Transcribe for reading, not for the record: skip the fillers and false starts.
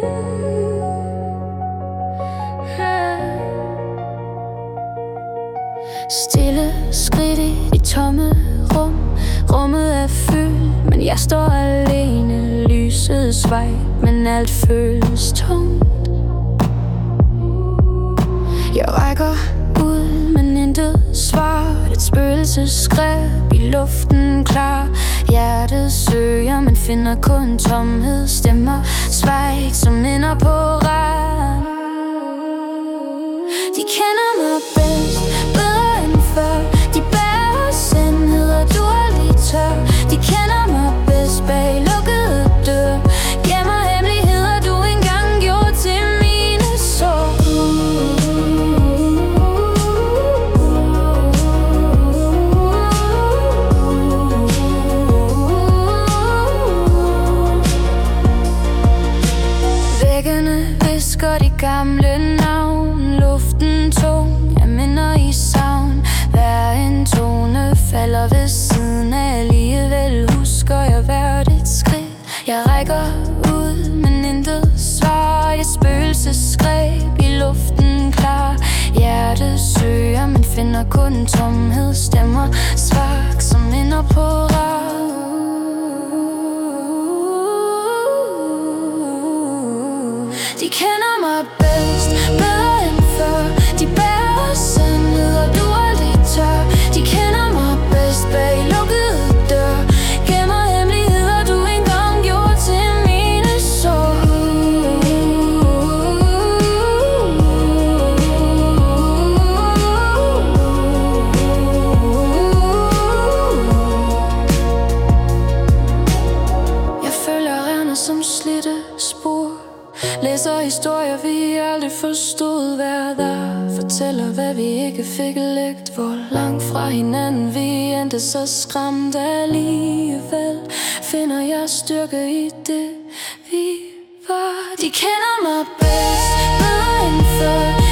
Stille skridt i de tomme rum. Rummet er fyldt, men jeg står alene. Lysets vej, men alt føles tungt. Jeg rækker ud, men intet svar. Et spøgelsesgreb i luften klar. Hjertet søger, men finder kun tomhed. Stemmer svejt som minder på rand. De kender mig bedst, bedre end før. De bærer sandheder, du aldrig tør. De kender mig bedst bag lukkede døre. Gemmer hemmeligheder, du engang gjorde til mine sår. Væggene visker de gamle navn. Luften tung, jeg minder i savn. Hver en tone falder ved siden af. Alligevel husker jeg hvert et skridt. Jeg rækker ud, men intet svar. Et spøgelsesgreb i luften klar. Hjertet søger, men finder kun tomhed. Stemmer svagt som minder på rad. De kender mig bedst, bedre end før. De bærer sandheder, du aldrig tør. De kender mig bedst bag lukkede døre. Gemmer hemmeligheder, du engang gjorde til mine sår. Jeg følger render som slidte spor. Læser historier, vi aldrig forstod. Hver der fortæller, hvad vi ikke fik lægt. Hvor langt fra hinanden vi endte så skræmt. Alligevel finder jeg styrke i det, vi var. De kender mig bedst, bedre end før.